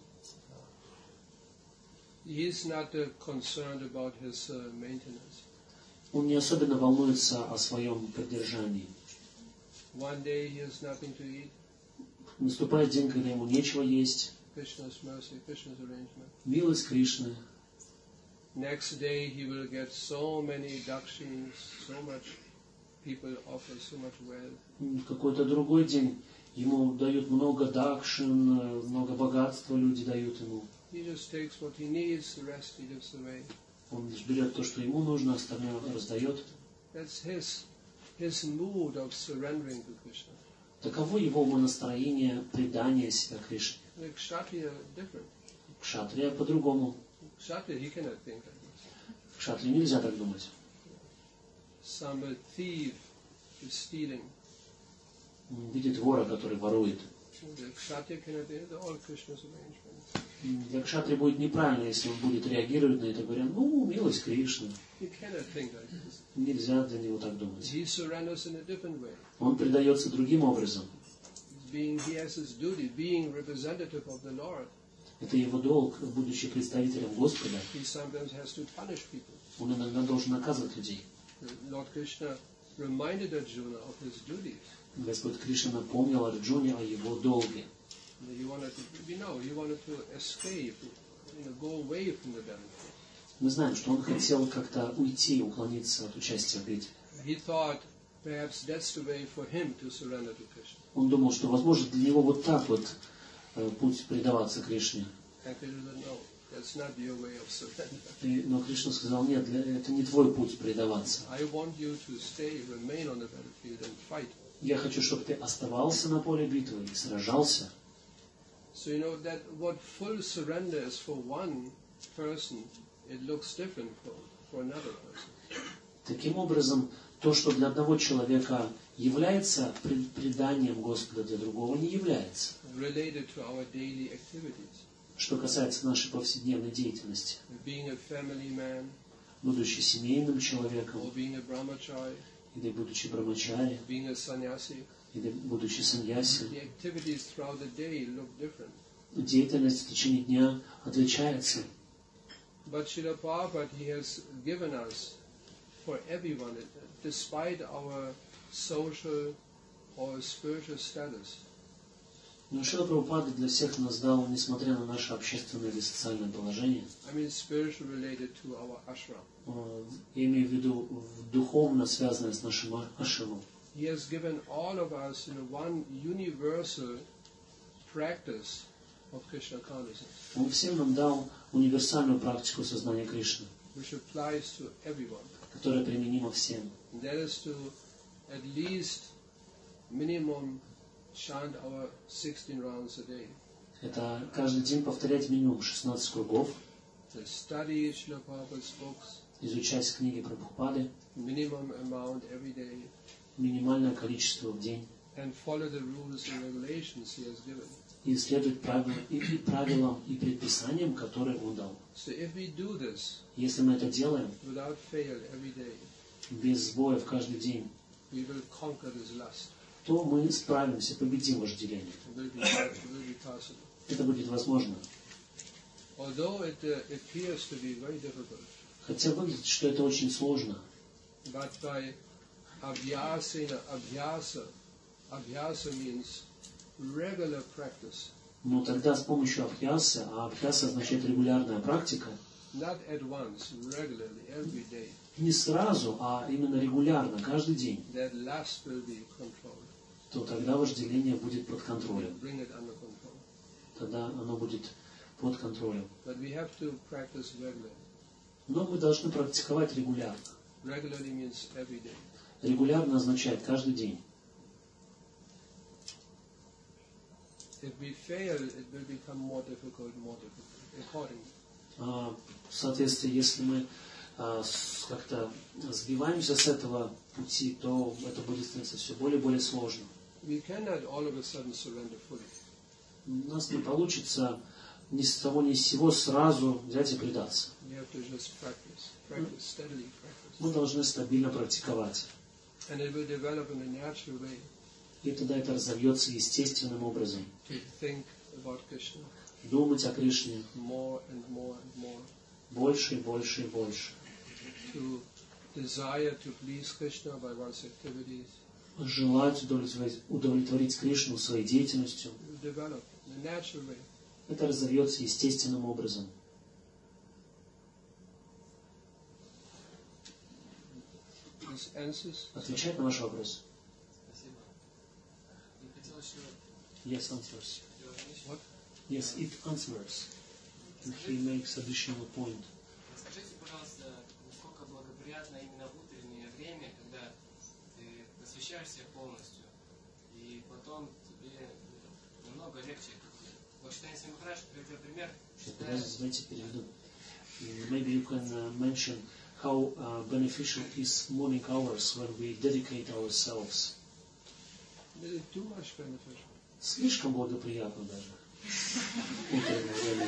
He is not uh, concerned about his uh, maintenance. Он не особенно волнуется о своем поддержании. One day he has nothing to eat. Наступает день, когда ему нечего есть. Krishna's mercy, Krishna's arrangement. Милость Кришны. Next day he will get so many dakshins, so much people offer so much wealth. В какой-то другой день ему дают много дакшин, много богатства люди дают ему. He just takes what he needs, the rest he gives away. Он лишь берет то, что ему нужно, остальное раздает. That's his his mood of surrendering to Krishna. Таково его умонастроение предания себя Кришне. The Kshatriya different. Кшатрия по-другому. Kshatriya he cannot think like this. В Кшатрии нельзя так думать. Some uh, thief is stealing. Он видит вора, который ворует. The Kshatriya cannot think. They're all Krishna's arrangements. Для Кшатрии будет неправильно, если он будет реагировать на это, говоря, ну, милость Кришны. He cannot think like this. Нельзя для него так думать. He surrenders in a different way. Он предается другим образом. Being, he has his duty, being representative of the Lord. Это его долг, будучи представителем Господа. He sometimes has to punish people. Он иногда должен наказывать людей. Lord Krishna reminded Arjuna of his duties. Господь Кришна напомнил Арджуне о его долге. He wanted to, we know, he wanted to escape, you know, go away from the battlefield. Мы знаем, что он хотел как-то уйти, уклониться от участия в битве. he thought perhaps that's the way for him to surrender to Krishna. Он думал, что, возможно, для него вот так вот э, путь предаваться Кришне. And Krishna said, no, that's not your way of surrender. И, но Кришна сказал, нет, для, это не твой путь предаваться. I want you to stay, remain on the battlefield and fight. Я хочу, чтобы ты оставался на поле битвы и сражался. So you know that what full surrender is for one person, it looks different for, for another person. Таким образом, то, что для одного человека является преданием Господа, для другого не является. Related to our daily activities. Что касается нашей повседневной деятельности. Being a family man, будучи семейным человеком, or being a brahmachari, или будучи брамачари, being a sannyasi, или будучи саньяси, the activities throughout the day look different. деятельность в течение дня отличается. But Srila Prabhupada, he has given us for everyone, despite our social or spiritual status. Но Шрила Прабхупада для всех нас дал, несмотря на наше общественное или социальное положение, I mean, spiritual related to our ashram. э, я имею в виду духовно связанное с нашим ашрамом. He has given all of us, you know, one universal practice of Krishna consciousness, Он всем нам дал универсальную практику сознания Кришны, which applies to everyone. которая применима всем. And that is to at least minimum chant our sixteen rounds a day. Это каждый день повторять минимум шестнадцать кругов, To study Srila Prabhupada's books, изучать книги Прабхупады, minimum amount every day, минимальное количество в день, and follow the rules and regulations he has given. и следовать правилам и, и правилам и предписаниям, которые Он дал. So if we do this Если мы это делаем without fail every day, без сбоев каждый день, we will conquer this lust. то мы справимся, победим вожделение. It will be, it will be possible. Это будет возможно. Although it uh, appears to be very difficult, Хотя выглядит, что это очень сложно. but by abhyasena, abhyasa, abhyasa means regular practice, Но тогда с помощью абхьясы, а абхьяса означает регулярная практика, not at once, regularly, every day, не сразу, а именно регулярно, каждый день, that lust will be controlled. то тогда вожделение будет под контролем. Bring it under control. Тогда оно будет под контролем. But we have to practice regularly. Но мы должны практиковать регулярно. Regularly means every day. Регулярно означает каждый день. If we fail, it will become more difficult, more difficult, accordingly. А, В соответствии, если мы а, с- как-то сбиваемся с этого пути, то это будет становиться все более и более сложно. We cannot all of a sudden surrender fully. У нас не получится ни с того ни с сего сразу взять и предаться. We have to just practice, practice, steadily practice. Мы должны стабильно практиковать. And it will develop in a natural way И тогда это разовьется естественным образом. to think about Krishna Думать о Кришне more and more and more. больше и больше и больше. To desire to please Krishna by one's activities. Желать удовлетворить, удовлетворить Кришну своей деятельностью. It will develop in a natural way. Это разовьется естественным образом. This answers. Отвечать на ваш вопрос? Спасибо. Я хотел еще Yes, answers. What? Yes, it answers. And he makes additional point. Расскажите, пожалуйста, насколько благоприятно именно в утреннее время, когда ты посвящаешь себя полностью, и потом тебе намного легче. Вот Чайтанья Махарадж приводил пример, читая Давайте переведу. Maybe you can uh, mention how uh, beneficial is morning hours when we dedicate ourselves. Is it too much beneficial? Слишком благоприятно даже. Утреннее время.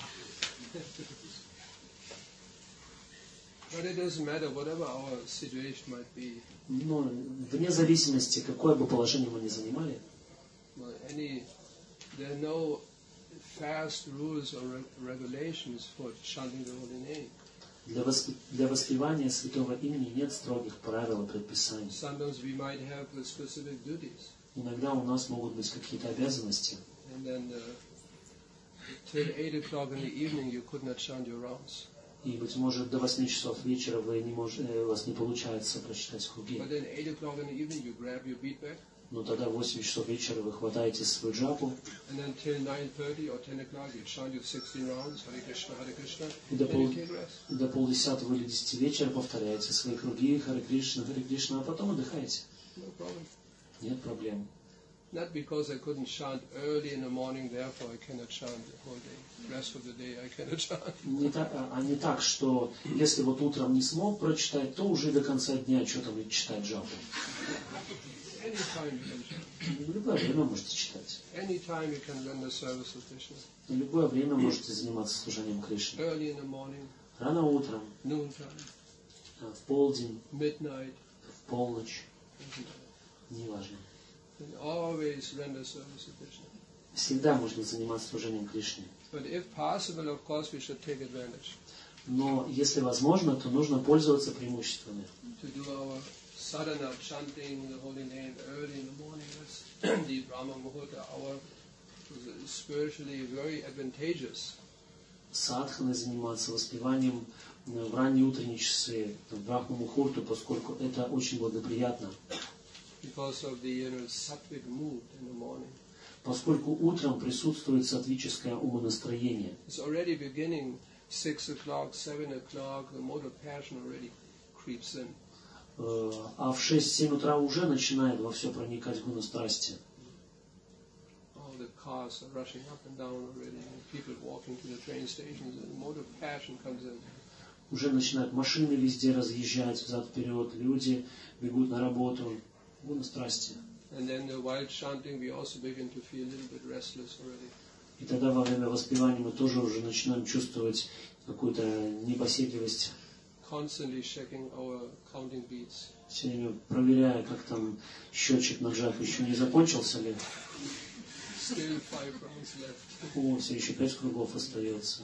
But it doesn't matter, whatever our situation might be. Но вне зависимости, какое бы положение мы ни занимали, Well, any, there are no fast rules or reg- regulations for chanting the holy name. для, восп... для воспевания святого имени нет строгих правил и предписаний. Sometimes we might have uh, specific duties, Иногда у нас могут быть какие-то обязанности, and then uh, till eight o'clock in the evening you could not chant your rounds. И, быть может, до восьми часов вечера вы не можете, у вас не получается прочитать круги. But then eight o'clock in the evening you grab your bead bag, Но тогда в восемь часов вечера вы хватаете свою джапу, and then till nine thirty or ten o'clock you chant your sixteen rounds, Hare Krishna, Hare Krishna, и до, then пол, you take rest. до полдесятого или десяти вечера повторяете свои круги, Харе Кришна, Харе Кришна, а потом отдыхаете. No problem. Нет проблем. Not because I couldn't chant early in the morning, therefore I cannot chant the whole day. The rest of the day I cannot chant. Не так, а не так, что если вот утром не смог прочитать, то уже до конца дня что там читать джапу. Anytime you can chant. В любое время можете читать. Anytime you can render service of Krishna. В любое время можете заниматься служением Кришны. Early in the morning, Рано утром, noontime, в полдень, midnight, в полночь, doesn't matter. неважно. And always render service of Krishna. Всегда можно заниматься служением Кришне. But if possible, of course, we should take advantage Но если возможно, то нужно пользоваться преимуществами. to do our sadhana, chanting the holy name early in the morning. That's the Brahma Muhurta hour. Is spiritually very advantageous. Садханой заниматься, воспеванием в ранние утренние часы, в Брахма-мухурту, поскольку это очень благоприятно. Because of the you know, sattvic mood in the morning. Поскольку утром присутствует сатвическое умонастроение. It's already beginning six o'clock, seven o'clock, the mode of passion already creeps in. А в шесть-семь утра уже начинает во все проникать гуна страсти. All the cars are rushing up and down already, and people walking to the train stations, and the mode of passion comes in. Уже начинают машины везде разъезжать взад-вперед, люди бегут на работу. Гуна страсти. And then uh, while chanting, we also begin to feel a little bit restless already. И тогда во время воспевания мы тоже уже начинаем чувствовать какую-то непоседливость. Constantly checking our counting beats. Все время проверяя, как там счетчик на джапе еще не закончился ли. Still five rounds left. О, все еще пять кругов остается.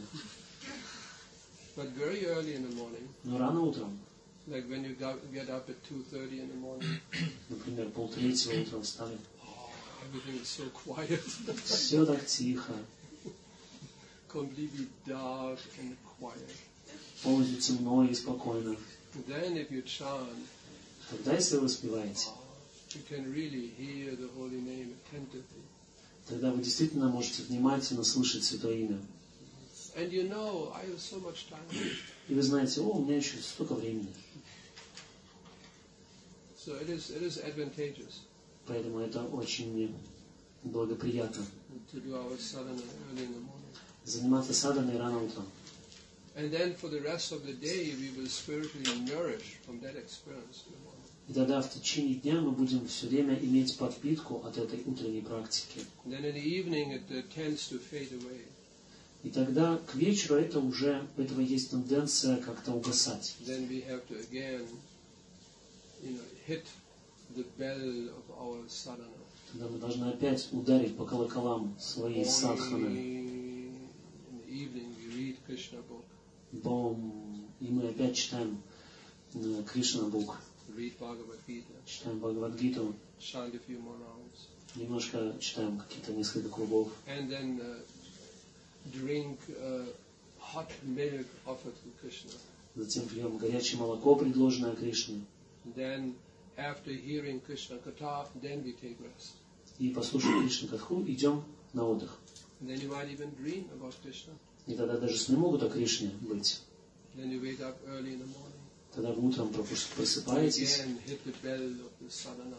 But very early in the morning, Но рано утром, like when you go- get up at two thirty in the morning, например, полтретьего утром встали, everything is so quiet, все так тихо, completely dark and quiet. полностью темно и спокойно. Then if you chant, Тогда, если вы воспеваете, you can really hear the holy name attentively. тогда вы действительно можете внимательно слышать Святое Имя. And you know, I have so much time. И вы знаете, о, у меня еще столько времени. So it is, it is advantageous Поэтому это очень благоприятно. to do our sadhana early in the morning. Заниматься саданой рано утром. And then for the rest of the day, we will spiritually nourish from that experience in the morning. И тогда в течение дня мы будем все время иметь подпитку от этой утренней практики. And then in the evening, it uh, tends to fade away. И тогда к вечеру это уже, у этого есть тенденция как-то угасать. Then we have to again, you know, hit the bell of our sadhana. Тогда мы должны опять ударить по колоколам своей садханы. In the evening, we read Krishna book, Бом. И мы опять читаем э, Кришна Бук, read Bhagavad Gita, читаем Бхагавад-гиту, chant a few more rounds, немножко читаем какие-то несколько кругов. and then uh, drink uh, hot milk offered to Krishna. Затем пьем горячее молоко, предложенное Кришне. Then, after hearing Krishna Katha, then we take rest. И послушав Кришна Катху, идем на отдых. And then you might even dream about Krishna. И тогда даже сны могут о Кришне быть. Then you wake up early in the morning. Тогда вы утром пропуск- просыпаетесь Again, hit the bell of the sadhana,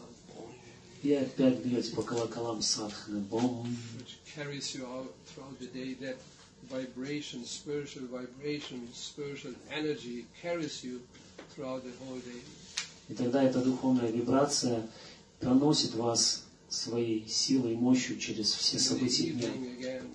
и опять бьете по колоколам садханы. Бом. which carries you out throughout the day. That vibration, spiritual vibration, spiritual energy carries you throughout the whole day. И тогда эта духовная вибрация проносит вас своей силой и мощью через все And in the события дня. evening again,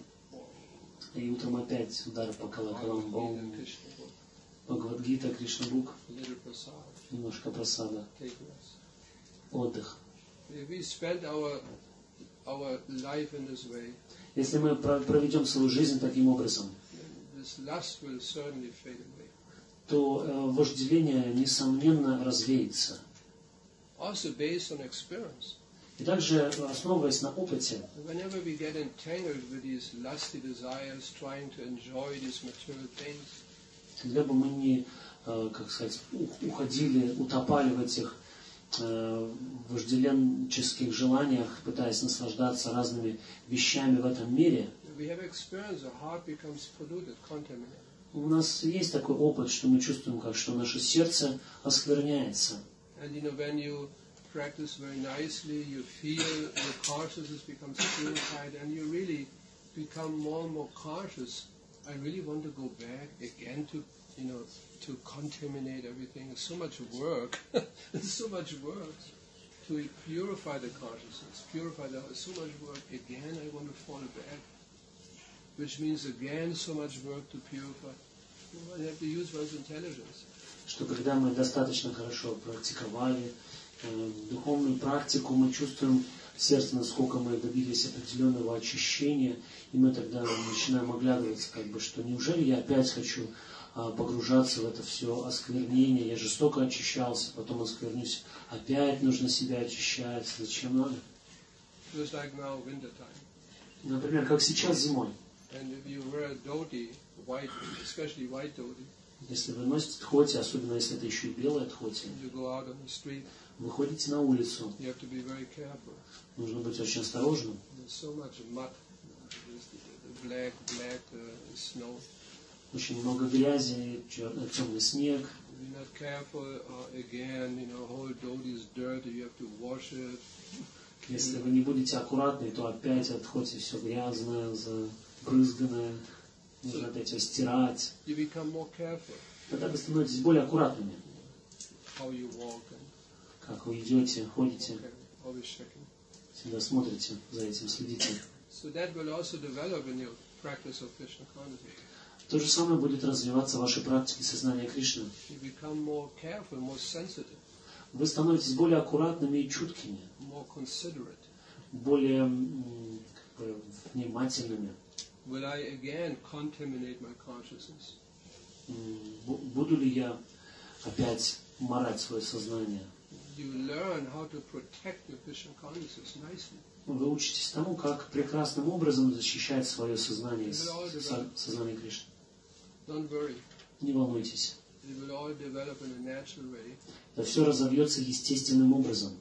И утром опять удар по колоколам. Бом. Bhagavad Krishna book, Бхагавад-гита, Кришна Бук, a little prasad, немножко просада, take rest. отдых. If we spend our our life in this way, Если мы про- проведем свою жизнь таким образом, then this lust will certainly fade away. то э, вожделение, несомненно, развеется. Also based on experience. И также, основываясь на опыте, Whenever we get entangled with these lusty desires, trying to enjoy these material things, когда бы мы не, как сказать, уходили, утопали в этих вожделенческих желаниях, пытаясь наслаждаться разными вещами в этом мире, у нас есть такой опыт, что мы чувствуем, как что наше сердце оскверняется. And you know, when you practice very nicely, you feel your consciousness becomes purified, and you really become more and more conscious. I really want to go back again to, you know, to contaminate everything. It's so much work. It's so much work to purify the consciousness, purify the. It's so much work. Again, I want to fall back, which means again so much work to purify. You have to use one's intelligence. Что когда мы достаточно хорошо практиковали э, духовную практику, мы чувствуем в сердце, насколько мы добились определенного очищения, и мы тогда начинаем оглядываться, как бы, что неужели я опять хочу э, погружаться в это все осквернение, я жестоко очищался, потом осквернюсь, опять нужно себя очищать, зачем надо? Like now, например, как сейчас зимой. And if you wear a dhoti, white, especially white dhoti, если вы носите тхоти, особенно если это еще и белая тхоти, вы ходите на улицу, нужно быть очень осторожным. So mud, black, black, uh, очень много грязи, темный снег. Если вы не будете аккуратны, то опять от тхоти все грязное, забрызганное. Нужно опять его стирать. Тогда вы становитесь более аккуратными. Как вы идете, ходите. Всегда смотрите за этим, следите. То же самое будет развиваться в вашей практике сознания Кришны. Вы становитесь более аккуратными и чуткими. Более как бы, внимательными. Will I again contaminate my consciousness? Буду ли я опять марать свое сознание? You learn how to protect your Krishna consciousness nicely. Вы учитесь тому, как прекрасным образом защищать свое сознание, со, сознание Кришны. Don't worry. Не волнуйтесь. It will all develop in a natural way. Это все разовьется естественным образом.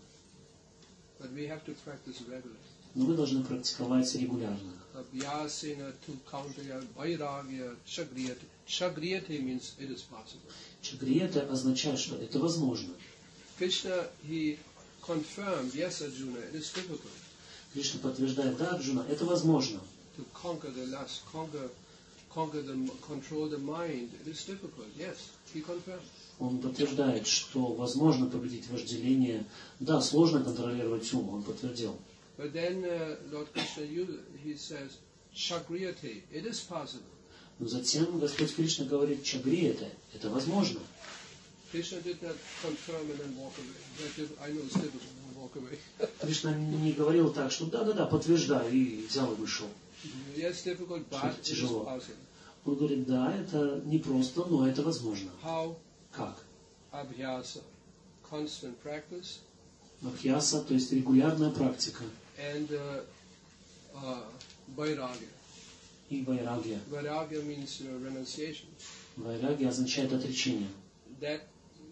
But we have to practice regularly. Но вы должны практиковать регулярно. Abhyasena to counter vairagya chagriyate. Chagriyate means it is possible. Chagriyate означает, что это возможно. Krishna, he confirmed, yes, Arjuna, it is difficult. Кришна подтверждает, да, Арджуна, это возможно. To conquer the lust, conquer, conquer the, control the mind, it is difficult. Yes, he confirmed. Он подтверждает, что возможно победить вожделение. Да, сложно контролировать ум, он подтвердил. But then uh, Lord Krishna, he says, Chagriyate, it is possible. Но затем Господь Кришна говорит, Чагрiyate, это возможно. Krishna did not confirm and then walk away. I know it's difficult to walk away. Кришна не говорил так, что да-да-да, подтверждаю, и взял и вышел. Yes, difficult, but it is possible. Он говорит, да, это непросто, но это возможно. How? Как? Abhyasa, constant practice. Абхьяса, то есть регулярная практика. And uh, uh, vairagya. И вайрагья. Vairagya means uh, renunciation. Вайрагья означает отречение. That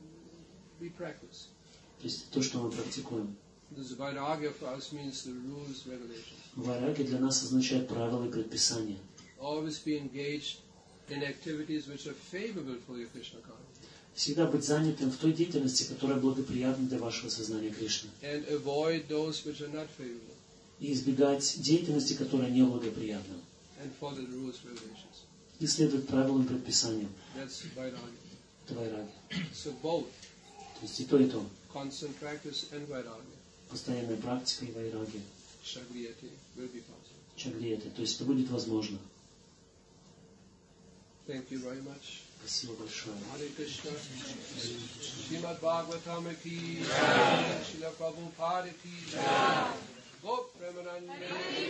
we practice. То есть то, что мы практикуем. This vairagya for us means the rules, regulations. Вайрагья для нас означает правила и предписания. Always be engaged in activities which are favorable for your Krishna consciousness. Всегда быть занятым в той деятельности, которая благоприятна для вашего сознания Кришны. And avoid those which are not favorable. И избегать деятельности, которая не благоприятна. And follow the rules, regulations. И следовать правилам и предписаниям. That's vairagya. Это вайрагья. So both. То есть и то, и то. Constant practice and vairagya. Постоянная практика и вайрагья. Chagriyate will be possible. Чагрiyate, то есть это будет возможно. Thank you very much. Спасибо большое. Hare Krishna. Srimad Bhagavatam ki jai. Srila Prabhupada ki jai. Go Premanande.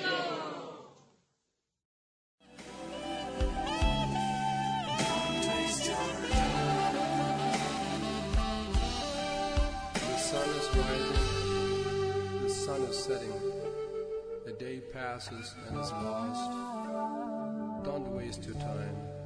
The sun is rising. The sun is setting. A day passes and is lost. Don't waste your time.